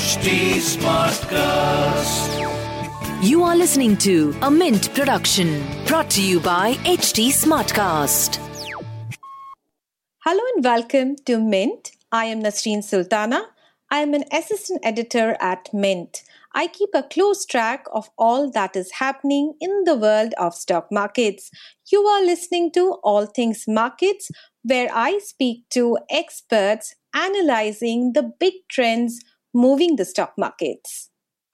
HT Smartcast. You are listening to a Mint production brought to you by HT Smartcast. Hello and welcome to Mint. I am Nasreen Sultana. I am an assistant editor at Mint. I keep a close track of all that is happening in the world of stock markets. You are listening to All Things Markets, where I speak to experts analyzing the big trends moving the stock markets.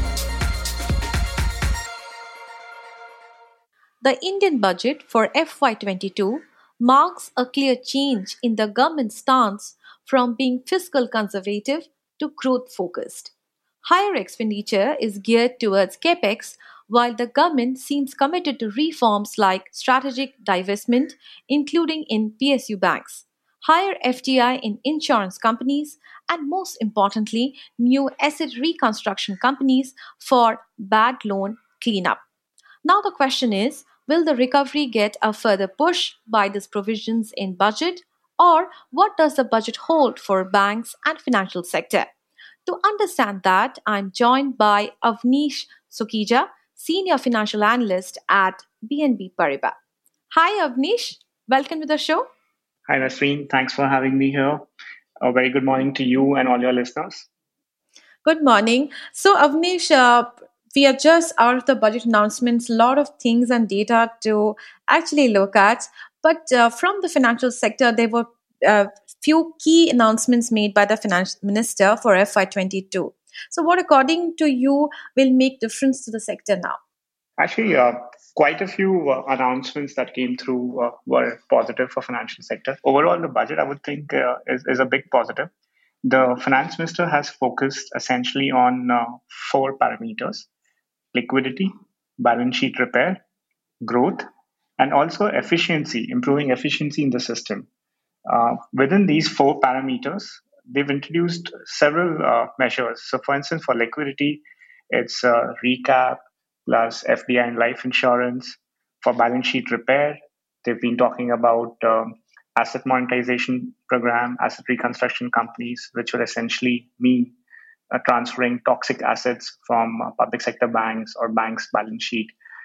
The Indian budget for FY22 marks a clear change in the government's stance from being fiscal conservative to growth focused. Higher expenditure is geared towards capex, while the government seems committed to reforms like strategic divestment, including in PSU banks, higher FDI in insurance companies, and most importantly, new asset reconstruction companies for bad loan cleanup. Now the question is, will the recovery get a further push by these provisions in budget, or what does the budget hold for banks and financial sector? To understand that, I'm joined by Avnish Sukija, Senior Financial Analyst at BNP Paribas. Hi Avnish, welcome to the show. Hi, Nasreen. Thanks for having me here. A very good morning to you and all your listeners. Good morning. So Avnish, we are just out of the budget announcements, a lot of things and data to actually look at. But from the financial sector, there were few key announcements made by the finance minister for FY22. So what, according to you, will make difference to the sector now? Actually, quite a few announcements that came through were positive for financial sector. Overall, the budget, I would think, is a big positive. The finance minister has focused essentially on four parameters: liquidity, balance sheet repair, growth, and also efficiency, improving efficiency in the system. Within these four parameters, they've introduced several measures. So, for instance, for liquidity, it's recap plus FDI and life insurance. For balance sheet repair, they've been talking about asset monetization program, asset reconstruction companies, which would essentially mean transferring toxic assets from public sector banks or banks' balance sheet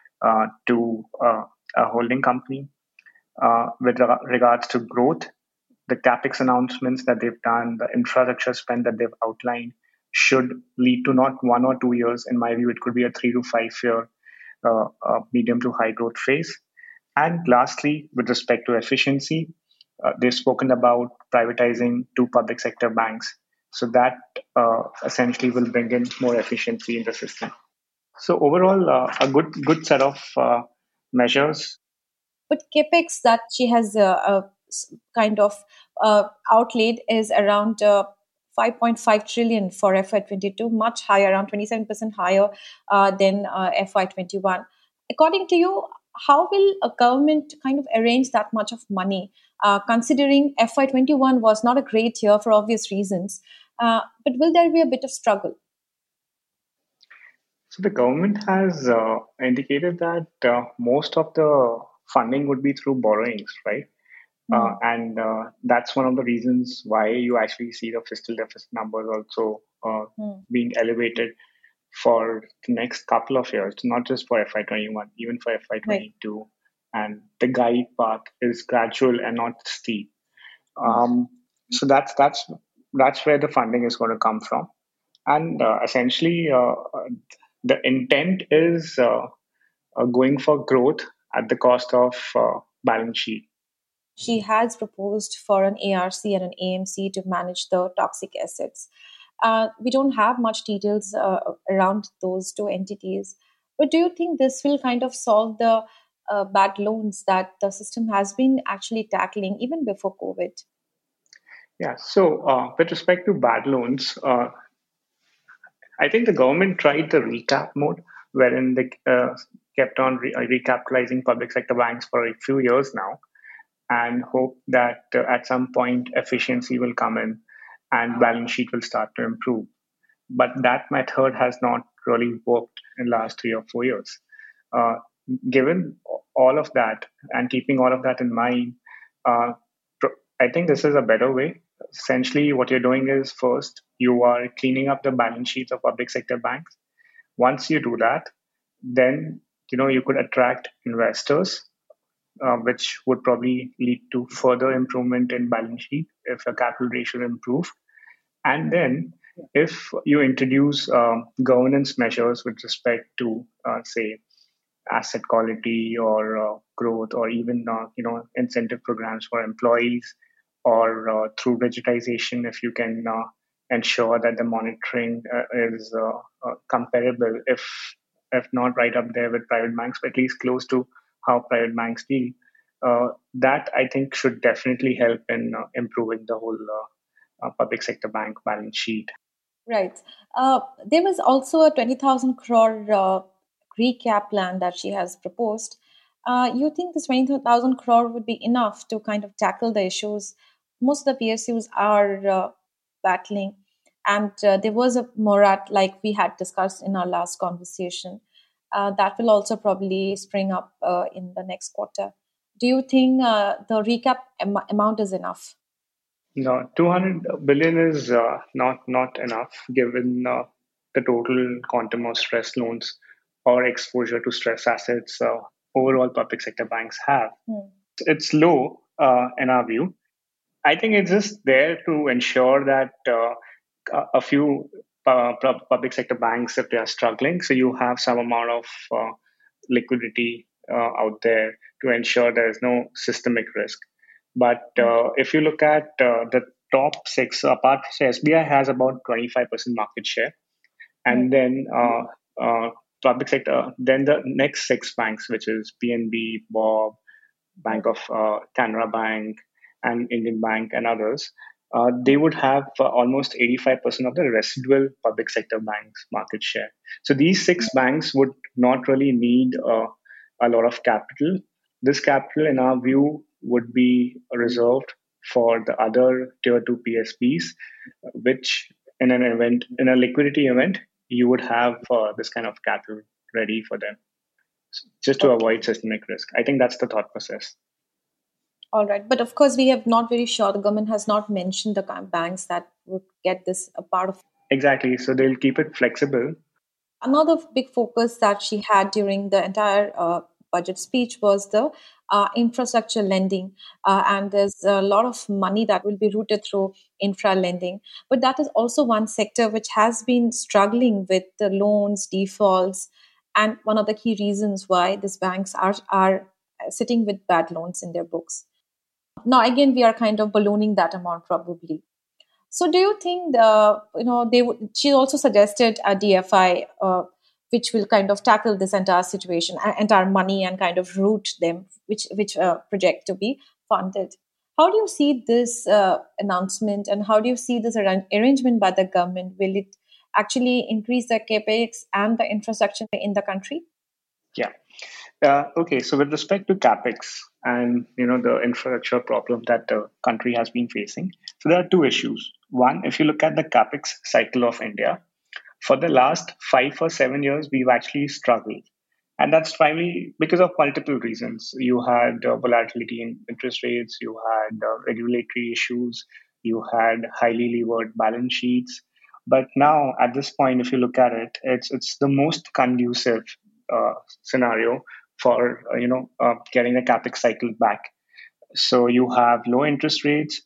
to a holding company. With regards to growth, the capex announcements that they've done, the infrastructure spend that they've outlined should lead to not 1 or 2 years. In my view, it could be a 3 to 5 year medium to high growth phase. And lastly, with respect to efficiency, they've spoken about privatizing 2 public sector banks. So that essentially will bring in more efficiency in the system. So overall, a good set of measures. But capex that she has kind of outlaid is around 5.5 trillion for FY22, much higher, around 27% higher than FY21. According to you, how will a government kind of arrange that much of money, considering FY21 was not a great year for obvious reasons? But will there be a bit of struggle? So the government has indicated that most of the funding would be through borrowings, right? And that's one of the reasons why you actually see the fiscal deficit numbers also being elevated for the next couple of years, not just for FY21, even for FY22. Right. And the guide path is gradual and not steep. So that's where the funding is going to come from. And essentially, the intent is going for growth at the cost of balance sheet. She has proposed for an ARC and an AMC to manage the toxic assets. We don't have much details around those two entities. But do you think this will kind of solve the bad loans that the system has been actually tackling even before COVID? Yeah, so with respect to bad loans, I think the government tried the recap mode, wherein they kept on recapitalizing public sector banks for a few years now, and hope that at some point efficiency will come in and balance sheet will start to improve. But that method has not really worked in the last 3 or 4 years. Given all of that and keeping all of that in mind, I think this is a better way Essentially, what you're doing is first you are cleaning up the balance sheets of public sector banks. Once you do that, then you could attract investors, which would probably lead to further improvement in balance sheet if the capital ratio improve. And then if you introduce governance measures with respect to, say, asset quality or growth, or even incentive programs for employees, or through digitization, if you can ensure that the monitoring is comparable, if not right up there with private banks, but at least close to how private banks deal. That I think should definitely help in improving the whole public sector bank balance sheet. Right. There was also a 20,000 crore recap plan that she has proposed. You think this 20,000 crore would be enough to kind of tackle the issues most of the PSUs are battling? And there was a morat, like we had discussed in our last conversation, that will also probably spring up in the next quarter. Do you think the recap amount is enough? No, 200 billion is not enough given the total quantum of stress loans or exposure to stress assets overall public sector banks have. It's low in our view. I think it's just there to ensure that a few public sector banks, if they are struggling, so you have some amount of liquidity out there to ensure there is no systemic risk. But if you look at the top six, apart from SBI has about 25% market share, and then public sector, then the next six banks, which is PNB, Bob, Bank of Canara Bank, and Indian Bank, and others, they would have almost 85% of the residual public sector banks market share. So these six banks would not really need a lot of capital. This capital, in our view, would be reserved for the other tier 2 PSBs, which in a liquidity event, you would have this kind of capital ready for them, just to avoid systemic risk. I think that's the thought process. All right. But of course, we have not very sure. The government has not mentioned the banks that would get this a part of. Exactly. So they'll keep it flexible. Another big focus that she had during the entire budget speech was the infrastructure lending. And there's a lot of money that will be routed through infra lending. But that is also one sector which has been struggling with the loans, defaults, and one of the key reasons why these banks are sitting with bad loans in their books. Now, again, we are kind of ballooning that amount probably. So do you think, she also suggested a DFI, which will kind of tackle this entire situation, entire money, and kind of route them, which project to be funded. How do you see this announcement, and how do you see this arrangement by the government? Will it actually increase the capex and the infrastructure in the country? Yeah. Okay. So with respect to capex and the infrastructure problem that the country has been facing, so there are two issues. One, if you look at the capex cycle of India, for the last 5 or 7 years, we've actually struggled. And that's primarily because of multiple reasons. You had volatility in interest rates, you had regulatory issues, you had highly levered balance sheets. But now, at this point, if you look at it, it's the most conducive scenario for getting the capex cycle back. So you have low interest rates.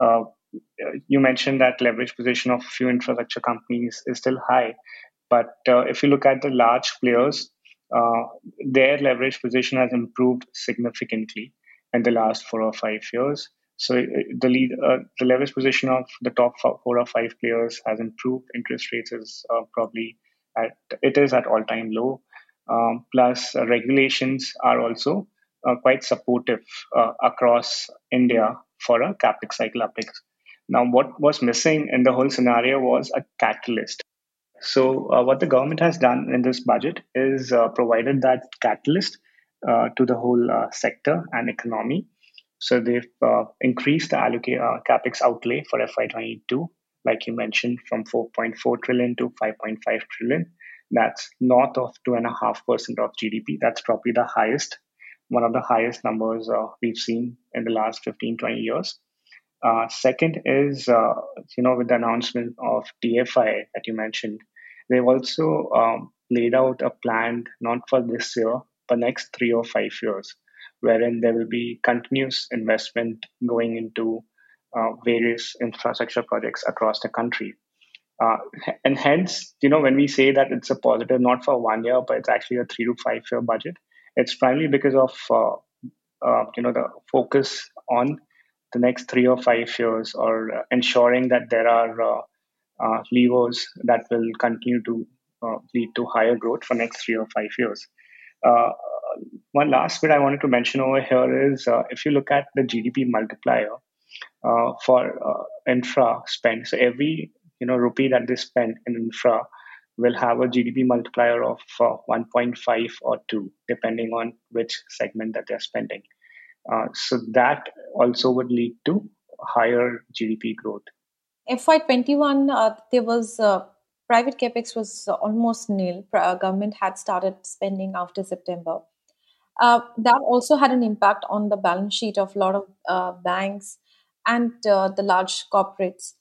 You mentioned that leverage position of few infrastructure companies is still high, but if you look at the large players, their leverage position has improved significantly in the last 4 or 5 years. So the leverage position of the top 4 or 5 players has improved. Interest rates is probably at all-time low. Plus, regulations are also quite supportive across India for a capex cycle uptake. Now, what was missing in the whole scenario was a catalyst. So, what the government has done in this budget is provided that catalyst to the whole sector and economy. So, they've increased the capex outlay for FY22, like you mentioned, from 4.4 trillion to 5.5 trillion. That's north of 2.5% of GDP. That's probably the highest, one of the highest numbers we've seen in the last 15, 20 years. Second is, with the announcement of TFI that you mentioned, they've also laid out a plan not for this year, but next 3 or 5 years, wherein there will be continuous investment going into various infrastructure projects across the country. Uh, and hence, when we say that it's a positive, not for 1 year, but it's actually a 3 to 5 year budget, it's primarily because of the focus on the next 3 or 5 years, or ensuring that there are levers that will continue to lead to higher growth for next 3 or 5 years. Uh, One last bit I wanted to mention over here is, if you look at the GDP multiplier for infra spend, so every rupee that they spend in infra will have a GDP multiplier of 1.5 or 2, depending on which segment that they're spending. So that also would lead to higher GDP growth. FY21, there was private capex was almost nil. Government had started spending after September. That also had an impact on the balance sheet of a lot of banks and the large corporates.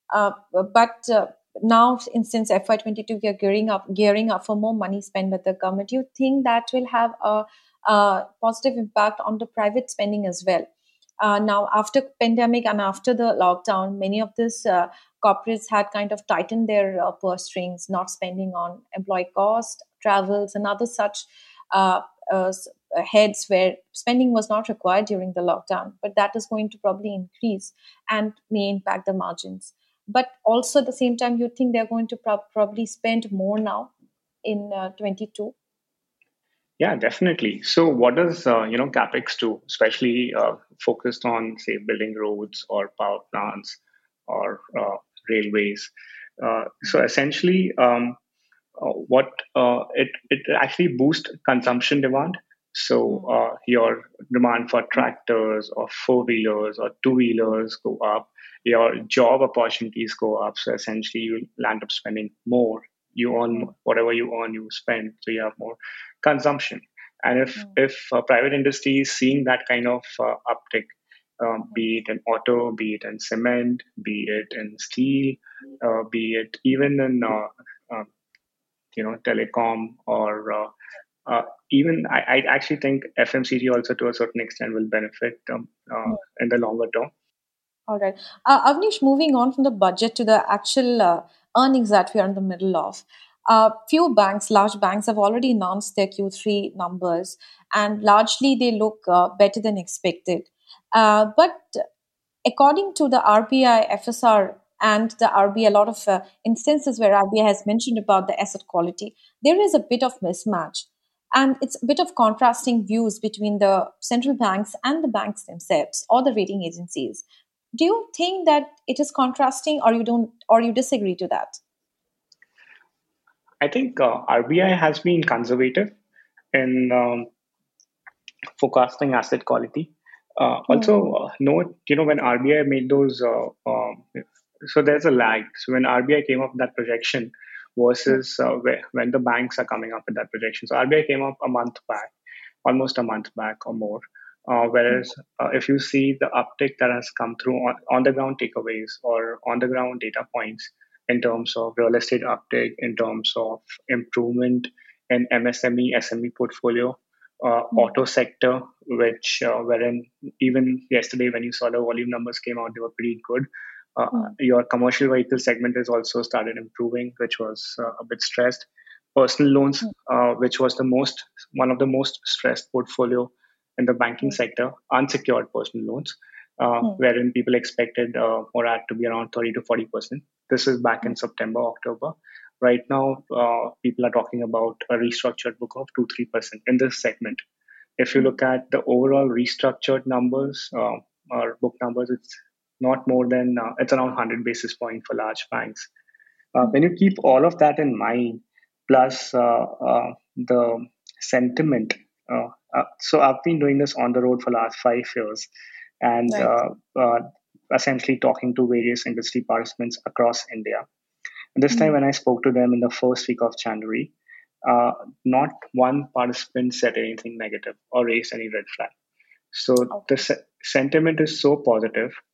But now, since FY22, we are gearing up for more money spent by the government. Do you think that will have a positive impact on the private spending as well? Now, after pandemic and after the lockdown, many of these corporates had kind of tightened their purse strings, not spending on employee cost, travels, and other such uh, heads where spending was not required during the lockdown. But that is going to probably increase and may impact the margins. But also at the same time, you think they're going to probably spend more now in 22? Yeah, definitely. So, what does capex do, especially focused on, say, building roads or power plants or railways? So, essentially, what it actually boosts consumption demand. So, your demand for tractors or four wheelers or two wheelers go up. Your job opportunities go up. So, essentially, you land up spending more. You earn whatever you earn, you spend. So, you have more consumption. And if private industry is seeing that kind of uptick, be it in auto, be it in cement, be it in steel, be it even in telecom, or even I actually think FMCG also to a certain extent will benefit in the longer term. All right. Avnish, moving on from the budget to the actual earnings that we are in the middle of. Few banks, large banks, have already announced their Q3 numbers, and largely they look better than expected. But according to the RBI, FSR, and the RBI, a lot of instances where RBI has mentioned about the asset quality, there is a bit of mismatch. And it's a bit of contrasting views between the central banks and the banks themselves or the rating agencies. Do you think that it is contrasting, or you don't, or you disagree to that? I think RBI has been conservative in forecasting asset quality. Also, note, when RBI made those, so there's a lag. So when RBI came up with that projection versus when the banks are coming up with that projection. So RBI came up a month back, almost a month back or more. Whereas if you see the uptick that has come through on the ground takeaways or on the ground data points in terms of real estate uptick, in terms of improvement in MSME, SME portfolio, auto sector, which wherein even yesterday when you saw the volume numbers came out, they were pretty good. Your commercial vehicle segment has also started improving, which was a bit stressed. Personal loans, which was one of the most stressed portfolio in the banking sector, unsecured personal loans, wherein people expected MORAT to be around 30 to 40%. This is back in September, October. Right now, people are talking about a restructured book of 2-3% in this segment. If you look at the overall restructured numbers or book numbers, it's not more than it's around 100 basis point for large banks. When you keep all of that in mind, plus the sentiment. So I've been doing this on the road for the last 5 years, and Right. essentially talking to various industry participants across India. And this time, when I spoke to them in the first week of January, not one participant said anything negative or raised any red flag. So the sentiment is so positive.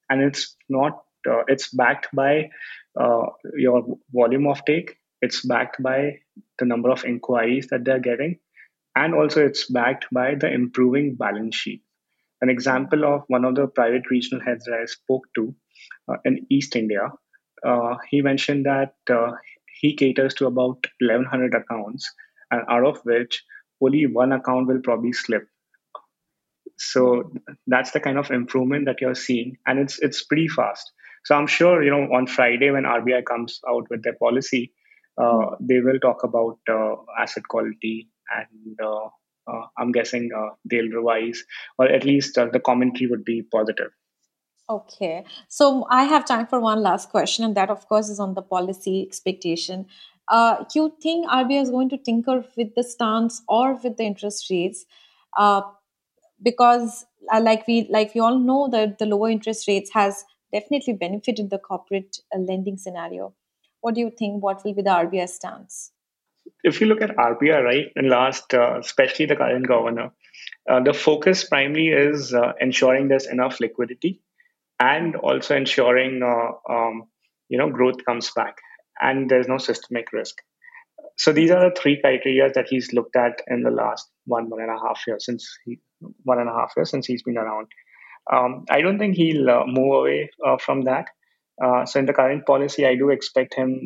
and it's not. It's backed by your volume of take. It's backed by the number of inquiries that they're getting, and also it's backed by the improving balance sheet. An example of one of the private regional heads that I spoke to in East India, he mentioned that he caters to about 1,100 accounts, and out of which only one account will probably slip. So that's the kind of improvement that you're seeing, and it's pretty fast. So I'm sure on Friday when RBI comes out with their policy, they will talk about asset quality, and I'm guessing they'll revise, or at least the commentary would be positive. Okay. So I have time for one last question, and that, of course, is on the policy expectation. You think RBI is going to tinker with the stance or with the interest rates? Because like we all know that the lower interest rates has definitely benefited the corporate lending scenario. What do you think? What will be the RBI stance? If you look at RBI, right, in last, especially the current governor, the focus primarily is ensuring there's enough liquidity, and also ensuring growth comes back and there's no systemic risk. So these are the three criteria that he's looked at in the last 1.5 years since he's been around. I don't think he'll move away from that. So in the current policy, I do expect him.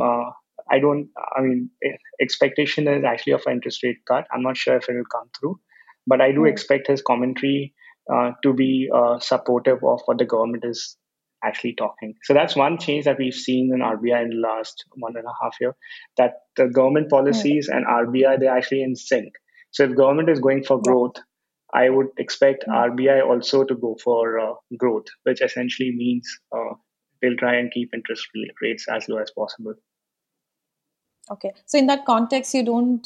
Expectation is actually of an interest rate cut. I'm not sure if it will come through, but I do expect his commentary to be supportive of what the government is actually talking. So that's one change that we've seen in RBI in the last 1.5 years, that the government policies and RBI, they're actually in sync. So if government is going for growth, I would expect RBI also to go for growth, which essentially means they'll try and keep interest rates as low as possible. Okay. So in that context, you don't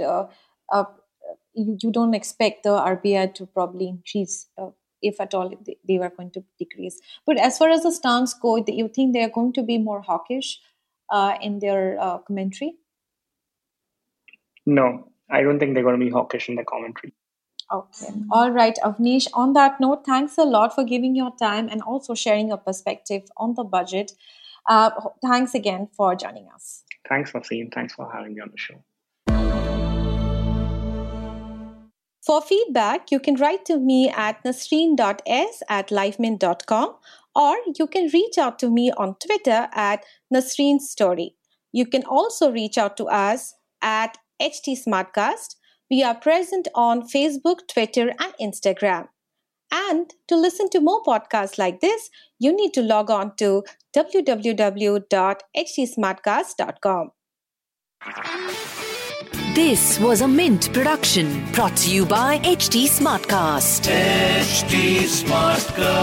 expect the RBI to probably increase, if at all they were going to decrease. But as far as the stance go, you think they are going to be more hawkish in their commentary? No, I don't think they're going to be hawkish in the commentary. Okay. All right, Avnish. On that note, thanks a lot for giving your time and also sharing your perspective on the budget. Thanks again for joining us. Thanks, Naseem. Thanks for having me on the show. For feedback, you can write to me at nasreen.s@lifemint.com, or you can reach out to me on Twitter at NasreenStory. You can also reach out to us at HT Smartcast. We are present on Facebook, Twitter, and Instagram. And to listen to more podcasts like this, you need to log on to www.htsmartcast.com. This was a Mint production brought to you by HT Smartcast. HT Smartcast.